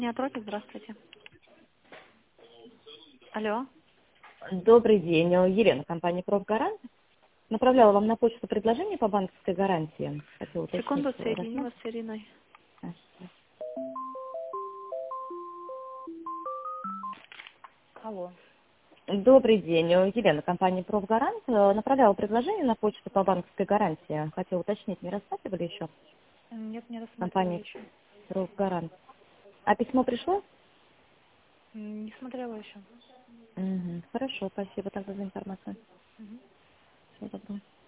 Нет, Роки, здравствуйте. Алло. Добрый день, Елена, компания «Профгарант». Направляла вам на почту предложение по банковской гарантии. Хотела уточнить, Секунду, что соединю вас с Ириной. Алло. Добрый день, Елена, компания «Профгарант». Направляла предложение на почту по банковской гарантии. Хотела уточнить, не рассматривали еще? Нет, не рассматривала Компания еще. «Профгарант». А письмо пришло? Не смотрела еще. Хорошо, спасибо тогда за информацию. Мгм. Всего доброго.